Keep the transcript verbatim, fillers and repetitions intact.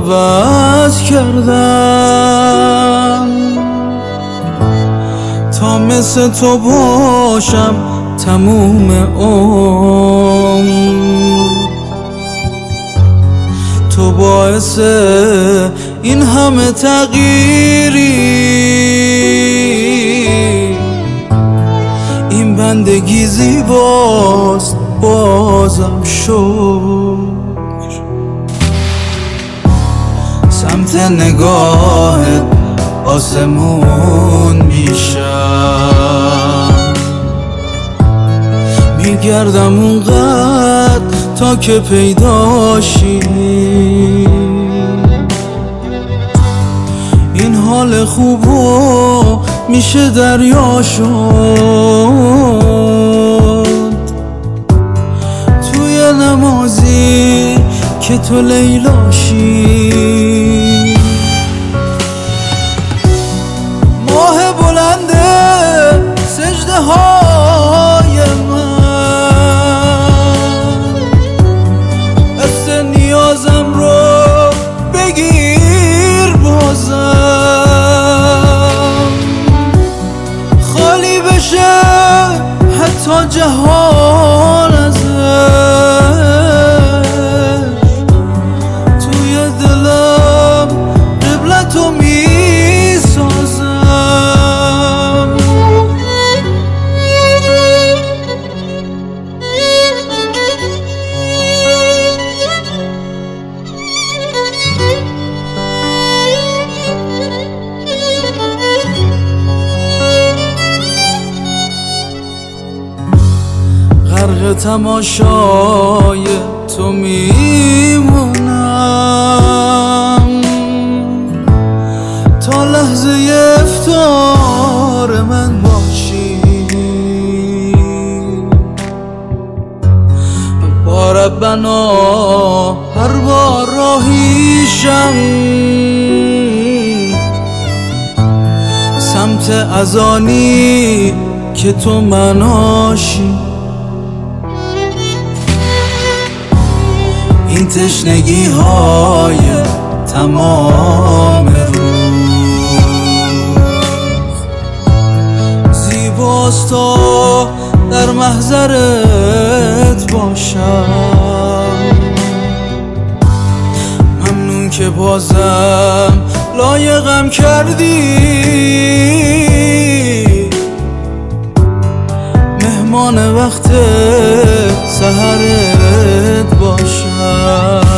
عوض کردم تا مثل تو باشم تموم عمر. تو باعث این همه تغییری، این بندگی زیباست بازم شکر. سمت نگاهت آسمون میشم، میگردم اونقدر تا که پیداشی. این حال خوبو میشه دریا شد توی نمازی که تو لیلاشی. ماه بلنده سجده های من، دست نیازم رو بگیر بازم، خالی بشه حتی جهان ازش. توی دلم قبلتو میسازم. غرق تماشای تو میمونم تا لحظه افطار من باشی. با ربنا هر بار راهیشم سمت اذانی که تو مناشی. این تشنگی های تمام روز زیباست تا در محضرت باشم. ممنون که بازم لایقم کردی مهمان وقت سحرت باشم.